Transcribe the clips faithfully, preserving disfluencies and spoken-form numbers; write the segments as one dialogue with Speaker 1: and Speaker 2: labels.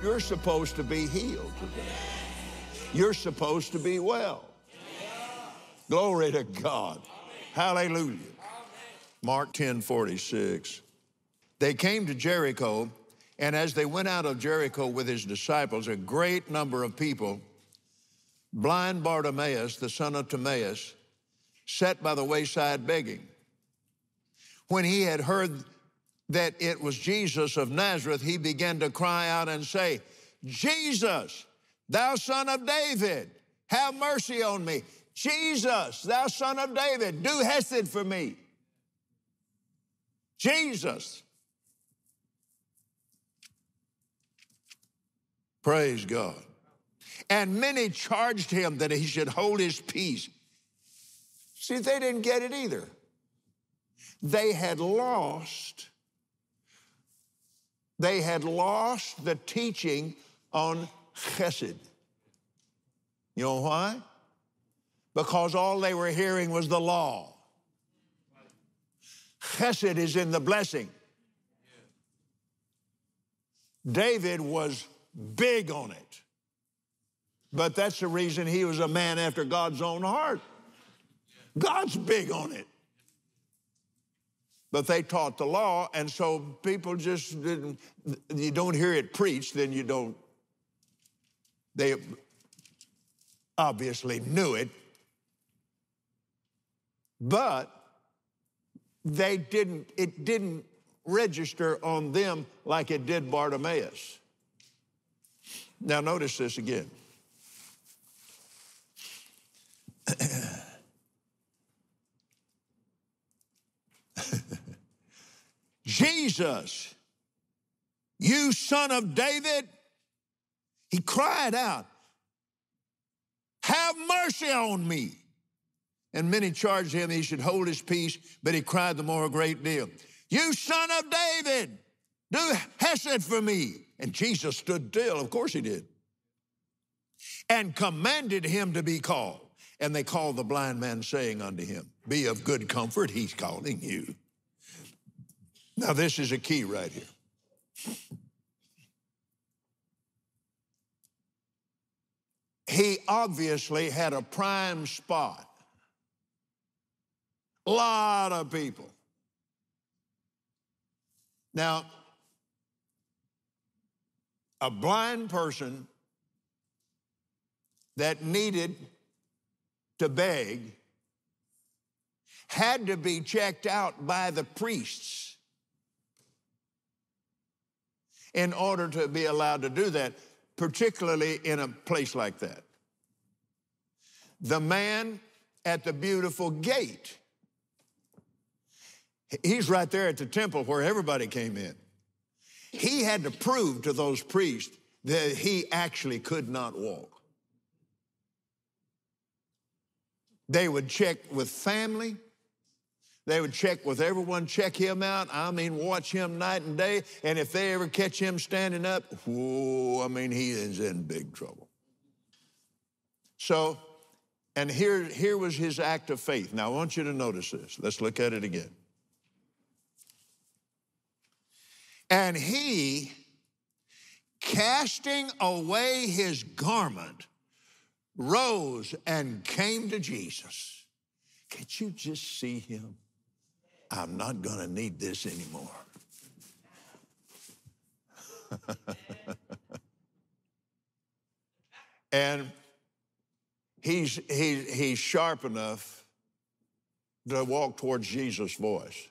Speaker 1: You're supposed to be healed today. You're supposed to be well. Glory to God. Hallelujah. Mark ten forty-six. They came to Jericho, and as they went out of Jericho with his disciples, a great number of people, blind Bartimaeus, the son of Timaeus, sat by the wayside begging. When he had heard that it was Jesus of Nazareth, he began to cry out and say, Jesus, thou son of David, have mercy on me. Jesus, thou son of David, do hesed for me. Jesus. Praise God. And many charged him that he should hold his peace. See, they didn't get it either. They had lost, they had lost the teaching on chesed. You know why? Because all they were hearing was the law. Chesed is in the blessing. David was big on it. But that's the reason he was a man after God's own heart. God's big on it. But they taught the law, and so people just didn't, you don't hear it preached, then you don't. They obviously knew it, but they didn't, it didn't register on them like it did Bartimaeus. Now notice this again. Jesus, you son of David, he cried out, have mercy on me. And many charged him he should hold his peace, but he cried the more a great deal. You son of David, do hesed for me. And Jesus stood still, of course he did, and commanded him to be called. And they called the blind man, saying unto him, be of good comfort, he's calling you. Now this is a key right here. He obviously had a prime spot. A lot of people. Now, a blind person that needed to beg had to be checked out by the priests in order to be allowed to do that, particularly in a place like that. The man at the beautiful gate, he's right there at the temple where everybody came in. He had to prove to those priests that he actually could not walk. They would check with family. They would check with everyone, check him out. I mean, watch him night and day. And if they ever catch him standing up, whoa, I mean, he is in big trouble. So, and here, here was his act of faith. Now, I want you to notice this. Let's look at it again. And he, casting away his garment, rose and came to Jesus. Can't you just see him? I'm not going to need this anymore. And he's, he, he's sharp enough to walk towards Jesus' voice.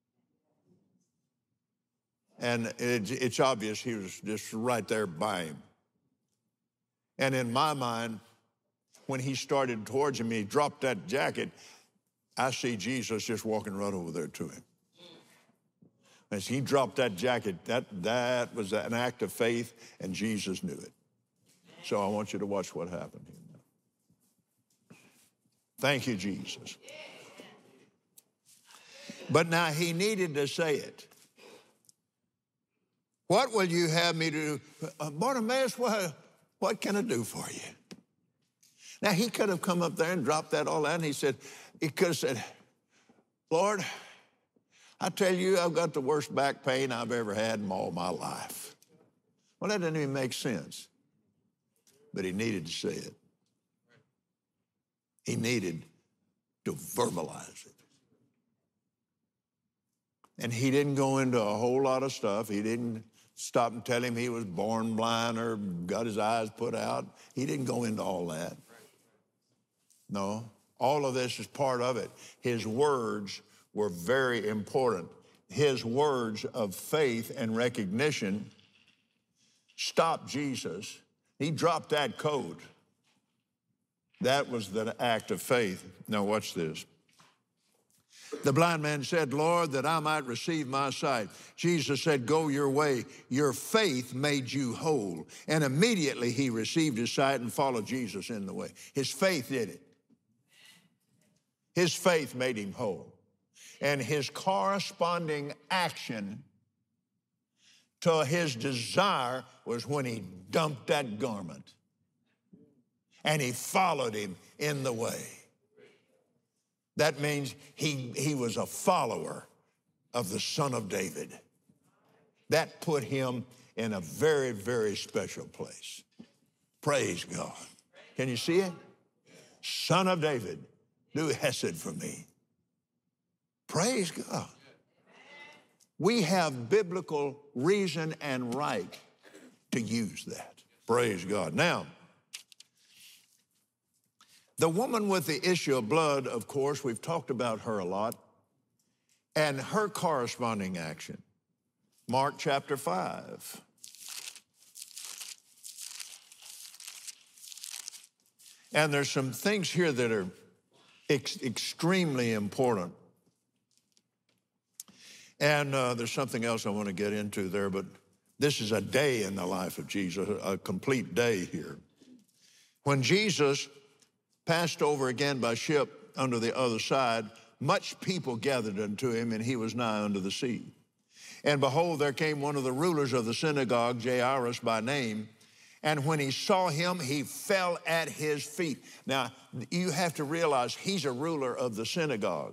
Speaker 1: And it, it's obvious he was just right there by him. And in my mind, when he started towards him, he dropped that jacket, I see Jesus just walking right over there to him. As he dropped that jacket, that, that was an act of faith, and Jesus knew it. So I want you to watch what happened here now. Thank you, Jesus. But now he needed to say it. What will you have me to do? Uh, Bartimaeus, what, what can I do for you? Now, he could have come up there and dropped that all out, and he said, he could have said, Lord, I tell you, I've got the worst back pain I've ever had in all my life. Well, that doesn't even make sense. But he needed to say it. He needed to verbalize it. And he didn't go into a whole lot of stuff. He didn't stop and tell him he was born blind or got his eyes put out. He didn't go into all that. No, all of this is part of it. His words were very important. His words of faith and recognition stopped Jesus. He dropped that code. That was the act of faith. Now watch this. The blind man said, Lord, that I might receive my sight. Jesus said, go your way. Your faith made you whole. And immediately he received his sight and followed Jesus in the way. His faith did it. His faith made him whole. And his corresponding action to his desire was when he dumped that garment. And he followed him in the way. That means he, he was a follower of the Son of David. That put him in a very, very special place. Praise God. Can you see it? Son of David, do hesed for me. Praise God. We have biblical reason and right to use that. Praise God. Now, the woman with the issue of blood, of course, we've talked about her a lot, and her corresponding action. Mark chapter five. And there's some things here that are ex extremely important. And uh, there's something else I want to get into there, but this is a day in the life of Jesus, a complete day here. When Jesus passed over again by ship unto the other side, much people gathered unto him, and he was nigh unto the sea. And behold, there came one of the rulers of the synagogue, Jairus by name, and when he saw him, he fell at his feet. Now, you have to realize he's a ruler of the synagogue.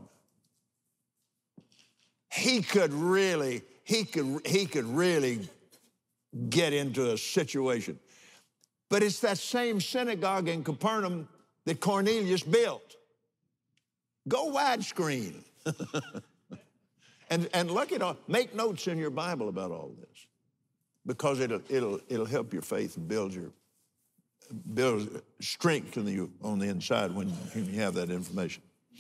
Speaker 1: He could really, he could, he could really get into a situation. But it's that same synagogue in Capernaum that Cornelius built. Go widescreen. and, and look at all, make notes in your Bible about all this, because it'll, it'll, it'll help your faith and build your, build strength in you on the inside when you have that information.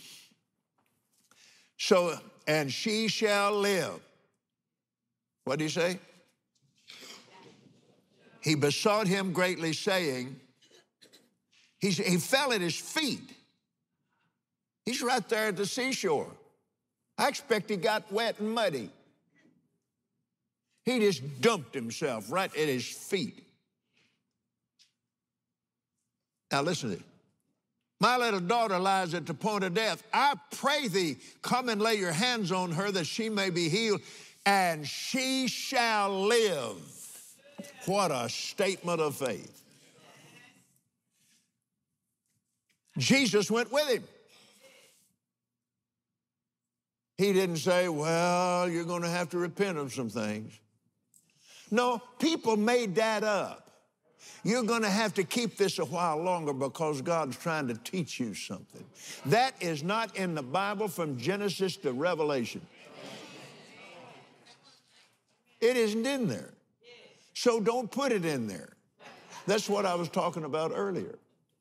Speaker 1: So, and she shall live. What did he say? He besought him greatly, saying, He, he fell at his feet. He's right there at the seashore. I expect he got wet and muddy. He just dumped himself right at his feet. Now listen to this. My little daughter lies at the point of death. I pray thee, come and lay your hands on her that she may be healed, and she shall live. What a statement of faith. Jesus went with him. He didn't say, well, you're going to have to repent of some things. No, people made that up. You're going to have to keep this a while longer because God's trying to teach you something. That is not in the Bible from Genesis to Revelation. It isn't in there. So don't put it in there. That's what I was talking about earlier.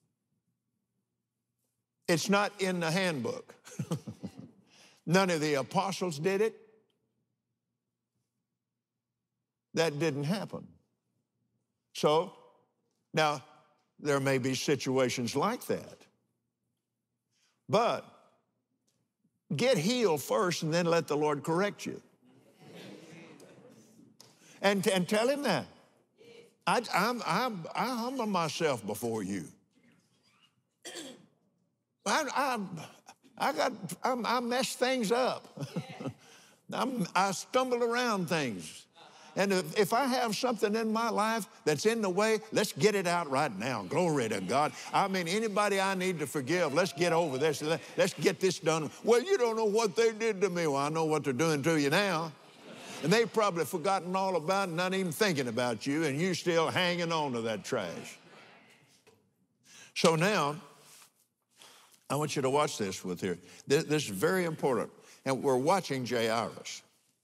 Speaker 1: It's not in the handbook. None of the apostles did it. That didn't happen. So, now, there may be situations like that. But get healed first and then let the Lord correct you. And, and tell him that. I, I'm, I'm, I humble myself before you. I, I, I got, I'm, I mess things up. I'm, I stumble around things. And if, if I have something in my life that's in the way, let's get it out right now. Glory to God. I mean, anybody I need to forgive, let's get over this. Let's get this done. Well, you don't know what they did to me. Well, I know what they're doing to you now. And they've probably forgotten all about it, not even thinking about you, and you still hanging on to that trash. So now, I want you to watch this with here. This, this is very important. And we're watching Jairus.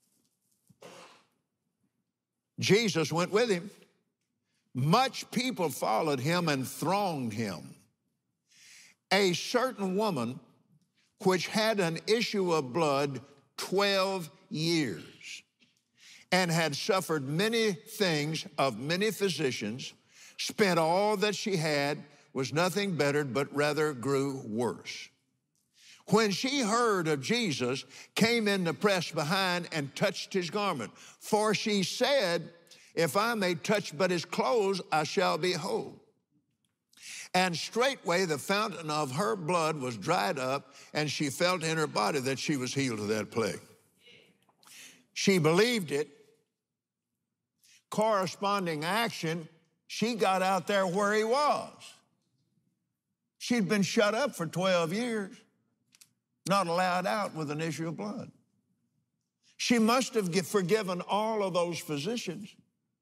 Speaker 1: Jesus went with him. Much people followed him and thronged him. A certain woman which had an issue of blood twelve years and had suffered many things of many physicians, spent all that she had, was nothing bettered, but rather grew worse. When she heard of Jesus, came in the press behind and touched his garment. For she said, if I may touch but his clothes, I shall be whole. And straightway the fountain of her blood was dried up, and she felt in her body that she was healed of that plague. She believed it. Corresponding action, she got out there where he was. She'd been shut up for twelve years, not allowed out with an issue of blood. She must have forgiven all of those physicians.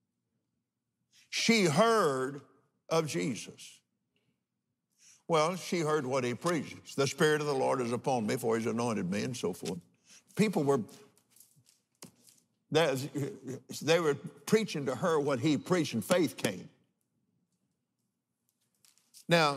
Speaker 1: She heard of Jesus. Well, she heard what he preached. The Spirit of the Lord is upon me, for he's anointed me, and so forth. People were, they were preaching to her what he preached, and faith came. Now,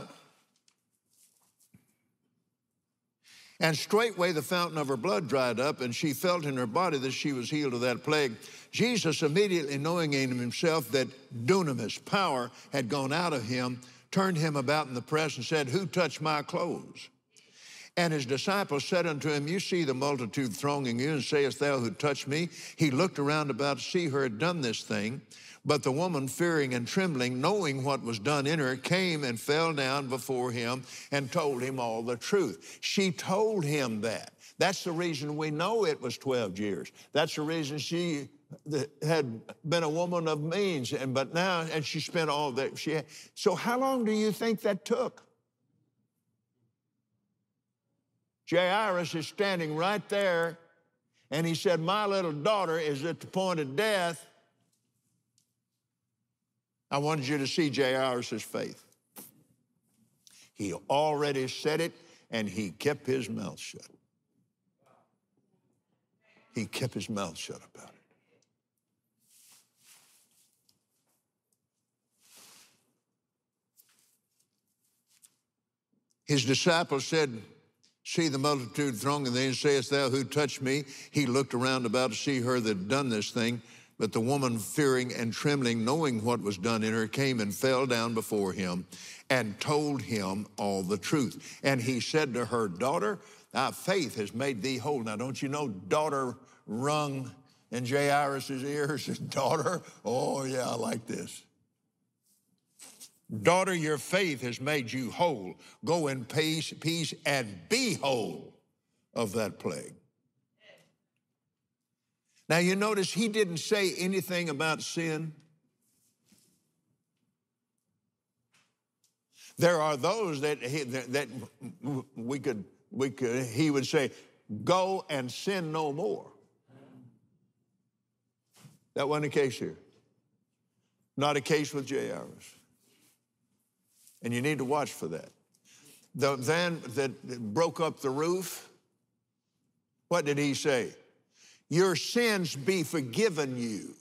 Speaker 1: and straightway the fountain of her blood dried up, and she felt in her body that she was healed of that plague. Jesus, immediately knowing in himself that dunamis, power, had gone out of him, turned him about in the press and said, who touched my clothes? And his disciples said unto him, you see the multitude thronging you, and sayest thou, who touched me? He looked around about to see who had done this thing. But the woman, fearing and trembling, knowing what was done in her, came and fell down before him and told him all the truth. She told him that. That's the reason we know it was twelve years. That's the reason she had been a woman of means, and but now, and she spent all that she had. So how long do you think that took? Jairus is standing right there, and he said, my little daughter is at the point of death. I wanted you to see Jairus' faith. He already said it, and he kept his mouth shut. He kept his mouth shut about it. His disciples said, see the multitude thronging thee, and sayest thou, who touched me? He looked around about to see her that had done this thing. But the woman, fearing and trembling, knowing what was done in her, came and fell down before him and told him all the truth. And he said to her, daughter, thy faith has made thee whole. Now, don't you know daughter rung in Jairus' ears? Daughter, oh yeah, I like this. Daughter, your faith has made you whole. Go in peace, peace, and be whole of that plague. Now, you notice he didn't say anything about sin. There are those that, he, that we could, we could, he would say, go and sin no more. That wasn't the case here. Not a case with Jairus. And you need to watch for that. The man that broke up the roof, what did he say? Your sins be forgiven you.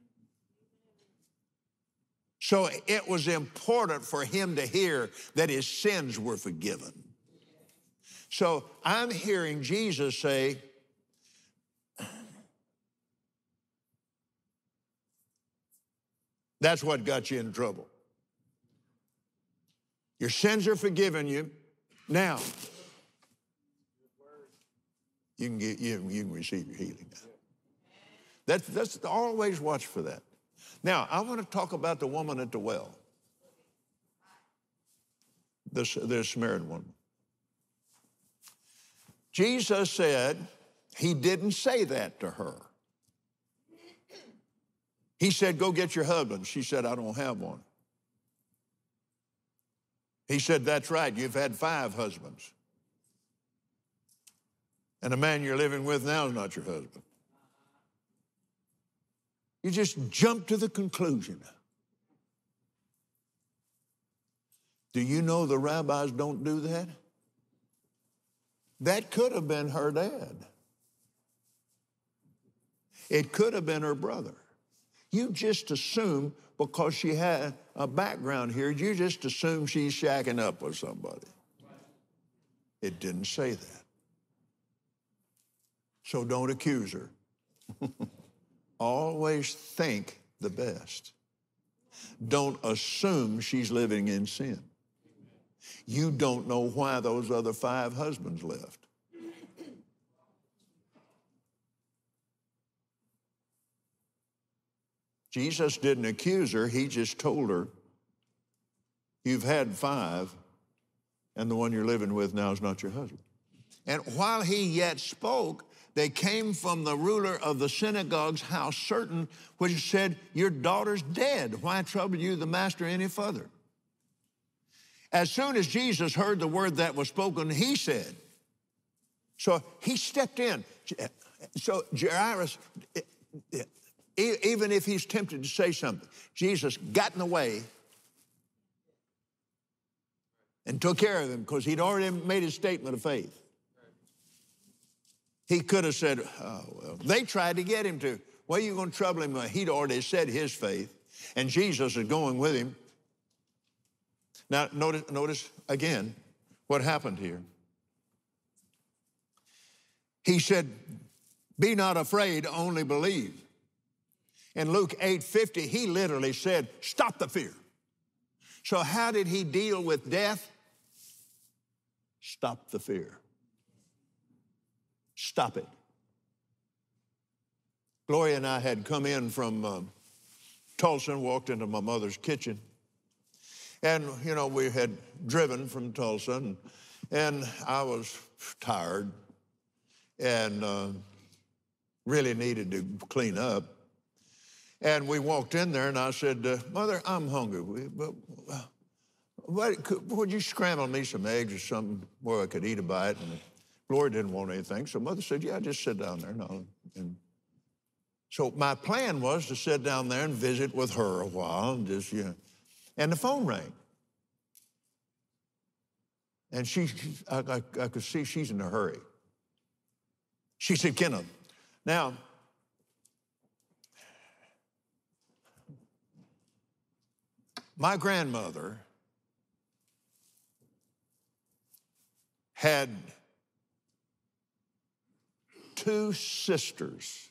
Speaker 1: So it was important for him to hear that his sins were forgiven. So I'm hearing Jesus say, that's what got you in trouble. Your sins are forgiven you. Now, you can, get, you, you can receive your healing now. That's, that's always watch for that. Now, I want to talk about the woman at the well. The, the Samaritan woman. Jesus said he didn't say that to her. He said, go get your husband. She said, I don't have one. He said, that's right, you've had five husbands. And the man you're living with now is not your husband. You just jump to the conclusion. Do you know the rabbis don't do that? That could have been her dad. It could have been her brother. You just assume because she had a background here, you just assume she's shacking up with somebody. It didn't say that. So don't accuse her. Always think the best. Don't assume she's living in sin. You don't know why those other five husbands left. Jesus didn't accuse her. He just told her, you've had five, and the one you're living with now is not your husband. And while he yet spoke, they came from the ruler of the synagogue's house, certain which said, your daughter's dead. Why trouble you the master any further? As soon as Jesus heard the word that was spoken, he said, so he stepped in. So Jairus, even if he's tempted to say something, Jesus got in the way and took care of him because he'd already made his statement of faith. He could have said, oh, well, they tried to get him to, well, you're going to trouble him. He'd already said his faith, and Jesus is going with him. Now, notice, notice again what happened here. He said, be not afraid, only believe. In Luke eight fifty, he literally said, stop the fear. So how did he deal with death? Stop the fear. Stop it. Gloria and I had come in from uh, Tulsa and walked into my mother's kitchen. And, you know, we had driven from Tulsa, and, and I was tired and uh, really needed to clean up. And we walked in there, and I said, uh, Mother, I'm hungry. But, uh, what, could, would you scramble me some eggs or something where I could eat a bite? And Gloria didn't want anything, so Mother said, yeah, just sit down there. And, and so my plan was to sit down there and visit with her a while, and just, you know. And the phone rang. And she, I, I, I could see she's in a hurry. She said, Kenneth, now, my grandmother had two sisters.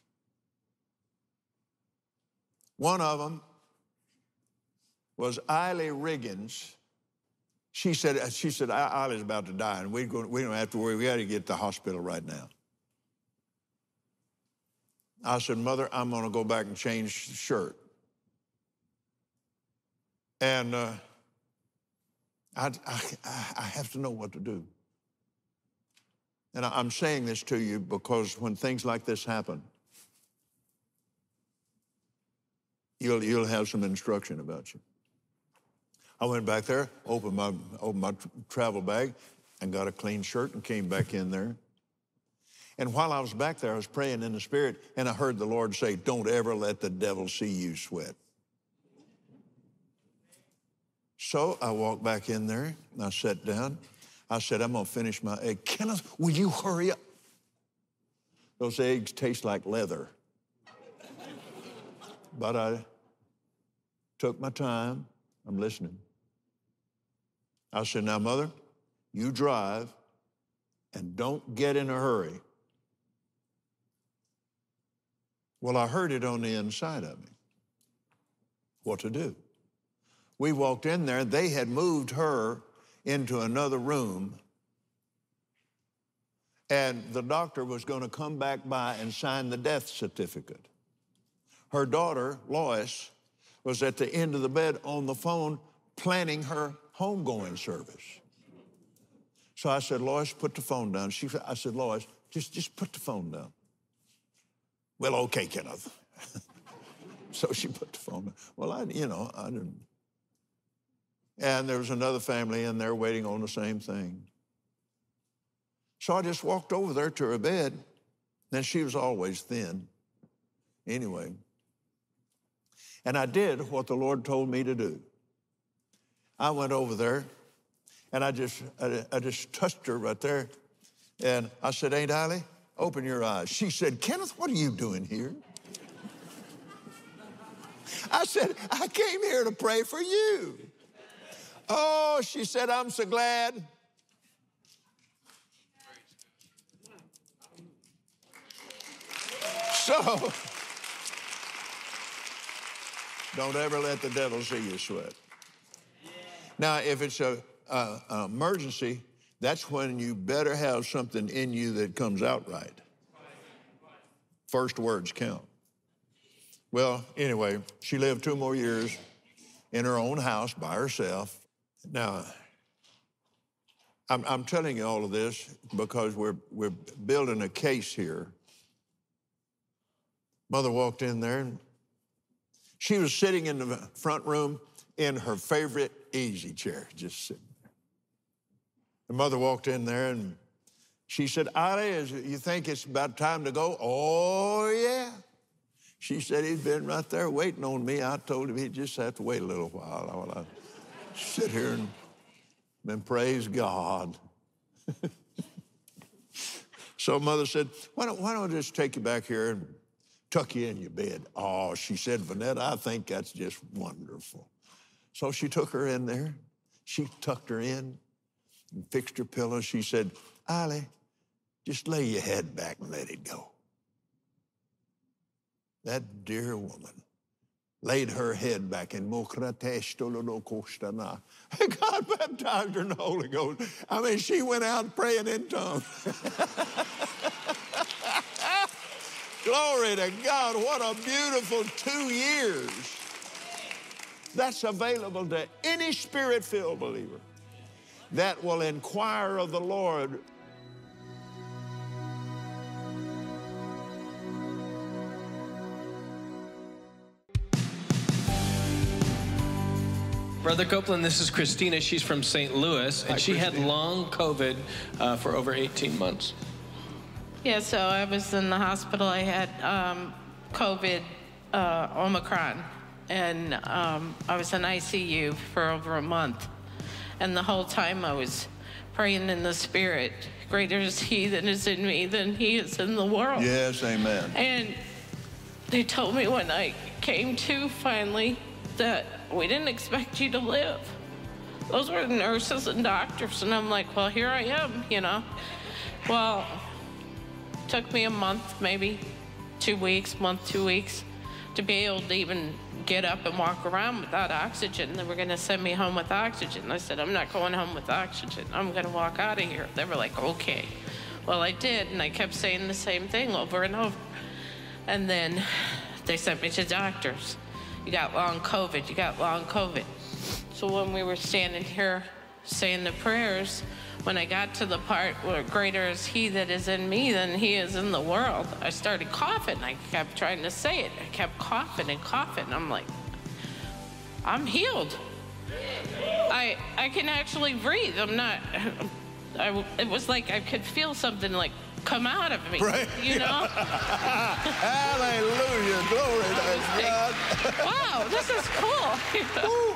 Speaker 1: One of them was Eiley Riggins. She said, she said, Eiley's about to die, and we, go, we don't have to worry. We got to get to the hospital right now. I said, Mother, I'm going to go back and change the shirt. And uh, I, I, I have to know what to do. And I'm saying this to you because when things like this happen, you'll, you'll have some instruction about you. I went back there, opened my, opened my travel bag, and got a clean shirt and came back in there. And while I was back there, I was praying in the Spirit, and I heard the Lord say, don't ever let the devil see you sweat. So I walked back in there, and I sat down. I said, I'm going to finish my egg. Kenneth, will you hurry up? Those eggs taste like leather. But I took my time. I'm listening. I said, now, Mother, you drive and don't get in a hurry. Well, I heard it on the inside of me. What to do? We walked in there. They had moved her into another room, and the doctor was going to come back by and sign the death certificate. Her daughter, Lois, was at the end of the bed on the phone planning her homegoing service. So I said, Lois, put the phone down. She, I said, Lois, just, just put the phone down. Well, okay, Kenneth. So she put the phone down. Well, I, you know, I didn't. And there was another family in there waiting on the same thing. So I just walked over there to her bed. Then she was always thin. Anyway, And I did what the Lord told me to do. I went over there, and I just, I, I just touched her right there. And I said, Aunt Eileen, open your eyes. She said, Kenneth, what are you doing here? I said, I came here to pray for you. Oh, she said, I'm so glad. So, don't ever let the devil see you sweat. Now, if it's a, a, an emergency, that's when you better have something in you that comes out right. First words count. Well, anyway, she lived two more years in her own house by herself. Now, I'm, I'm telling you all of this because we're, we're building a case here. Mother walked in there, and she was sitting in the front room in her favorite easy chair, just sitting there. The mother walked in there, and she said, Eileen, you think it's about time to go? Oh, yeah. She said, he's been right there waiting on me. I told him he'd just have to wait a little while while I sit here and, and praise God. So Mother said, why don't, why don't I just take you back here and tuck you in your bed? Oh, she said, Vanetta, I think that's just wonderful. So she took her in there. She tucked her in and fixed her pillow. She said, Eileen, just lay your head back and let it go. That dear woman laid her head back in Mokratesh Tolodokostana. God baptized her in the Holy Ghost. I mean, she went out praying in tongues. Glory to God. What a beautiful two years. That's available to any Spirit-filled believer that will inquire of the Lord.
Speaker 2: Brother Copeland, this is Christina. She's from Saint Louis, and
Speaker 1: Hi,
Speaker 2: she
Speaker 1: Christina.
Speaker 2: had long COVID uh, for over eighteen months.
Speaker 3: Yeah, so I was in the hospital. I had um, COVID, uh, Omicron, and um, I was in I C U for over a month. And the whole time I was praying in the Spirit, greater is He that is in me than he is in the world.
Speaker 1: Yes, amen.
Speaker 3: And they told me when I came to finally that we didn't expect you to live. Those were the nurses and doctors, and I'm like, well, here I am, you know. Well, it took me a month, maybe two weeks, month, two weeks, to be able to even get up and walk around without oxygen. They were gonna send me home with oxygen. I said, I'm not going home with oxygen. I'm gonna walk out of here. They were like, okay. Well, I did, and I kept saying the same thing over and over. And then they sent me to doctors. You got long COVID, you got long COVID. So when we were standing here saying the prayers, when I got to the part where greater is He that is in me than he is in the world, I started coughing. I kept trying to say it. I kept coughing and coughing. I'm like, I'm healed. I I can actually breathe. I'm not, I, it was like I could feel something like come out of me,
Speaker 1: Right.
Speaker 3: you know?
Speaker 1: Hallelujah, glory to God.
Speaker 3: Wow, this is cool.
Speaker 1: Woo.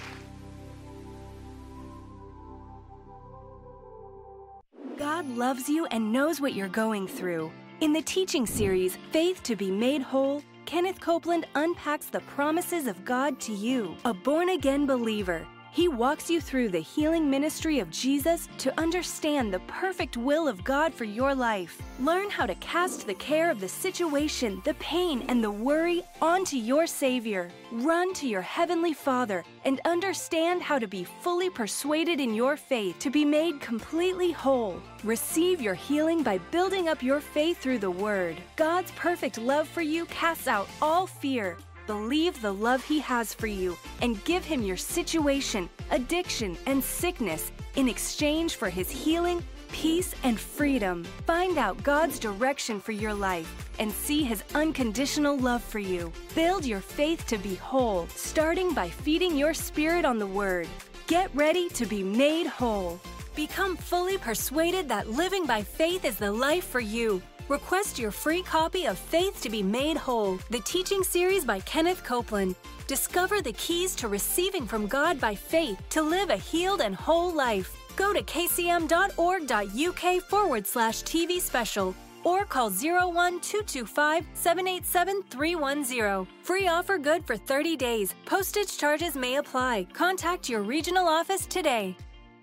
Speaker 4: God loves you and knows what you're going through. In the teaching series, Faith to be Made Whole, Kenneth Copeland unpacks the promises of God to you, a born-again believer. He walks you through the healing ministry of Jesus to understand the perfect will of God for your life. Learn how to cast the care of the situation, the pain, and the worry onto your Savior. Run to your Heavenly Father and understand how to be fully persuaded in your faith to be made completely whole. Receive your healing by building up your faith through the Word. God's perfect love for you casts out all fear. Believe the love He has for you and give Him your situation, addiction, and sickness in exchange for His healing, peace, and freedom. Find out God's direction for your life and see His unconditional love for you. Build your faith to be whole, starting by feeding your spirit on the Word. Get ready to be made whole. Become fully persuaded that living by faith is the life for you. Request your free copy of Faith to be Made Whole, the teaching series by Kenneth Copeland. Discover the keys to receiving from God by faith to live a healed and whole life. Go to kcm.org.uk forward slash TV special or call zero one two two five, seven eight seven, three one zero. Free offer good for thirty days. Postage charges may apply. Contact your regional office today.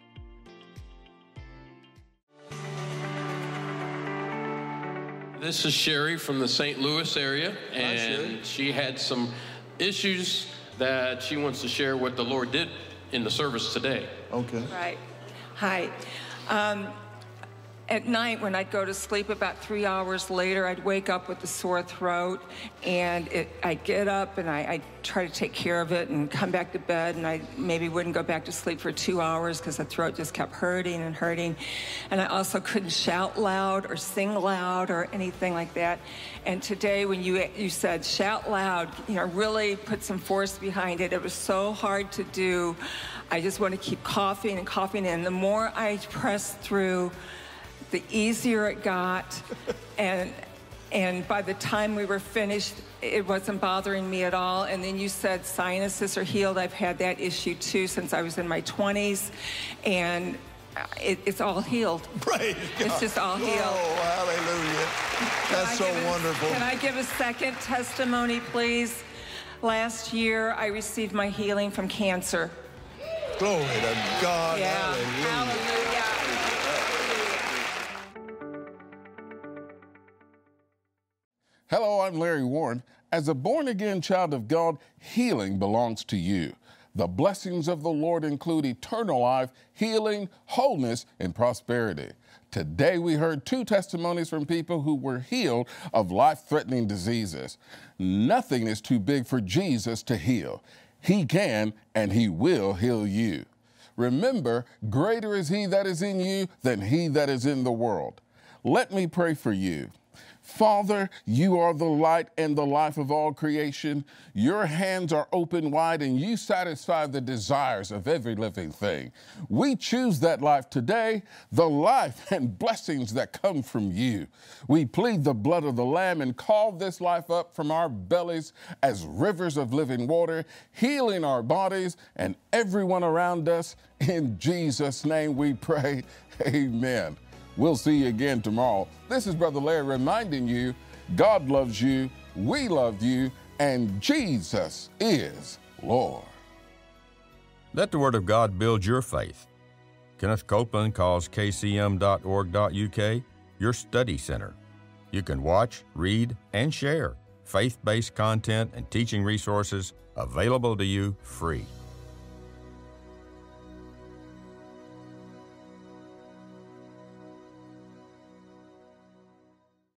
Speaker 5: This is Sherry from the Saint Louis area, and
Speaker 1: Sherry.
Speaker 5: she had some issues that she wants to share what the Lord did in the service today.
Speaker 1: Okay.
Speaker 6: Right. Hi. Um, at night, when I'd go to sleep, about three hours later, I'd wake up with a sore throat, and it, I'd get up and I, I'd try to take care of it and come back to bed, and I maybe wouldn't go back to sleep for two hours because the throat just kept hurting and hurting. And I also couldn't shout loud or sing loud or anything like that. And today, when you you said shout loud, you know, really put some force behind it. It was so hard to do. I just want to keep coughing and coughing, and the more I pressed through, the easier it got. and and by the time we were finished, it wasn't bothering me at all. And then you said sinuses are healed. I've had that issue too since I was in my twenties, and it, it's all healed.
Speaker 1: Praise God.
Speaker 6: It's just all healed.
Speaker 1: Oh, hallelujah. That's so
Speaker 6: Can I give a-
Speaker 1: wonderful.
Speaker 6: Can I give a second testimony, please? Last year, I received my healing from cancer.
Speaker 1: Glory to God.
Speaker 6: Yeah.
Speaker 1: Hallelujah.
Speaker 6: Hallelujah.
Speaker 7: Hello, I'm Larry Warren. As a born-again child of God, healing belongs to you. The blessings of the Lord include eternal life, healing, wholeness, and prosperity. Today we heard two testimonies from people who were healed of life-threatening diseases. Nothing is too big for Jesus to heal. He can and He will heal you. Remember, greater is He that is in you than he that is in the world. Let me pray for you. Father, you are the light and the life of all creation. Your hands are open wide and you satisfy the desires of every living thing. We choose that life today, the life and blessings that come from you. We plead the blood of the Lamb and call this life up from our bellies as rivers of living water, healing our bodies and everyone around us. In Jesus' name we pray, amen. We'll see you again tomorrow. This is Brother Larry reminding you, God loves you, we love you, and Jesus is Lord.
Speaker 8: Let the Word of God build your faith. Kenneth Copeland calls k c m dot org dot u k your study center. You can watch, read, and share faith-based content and teaching resources available to you free.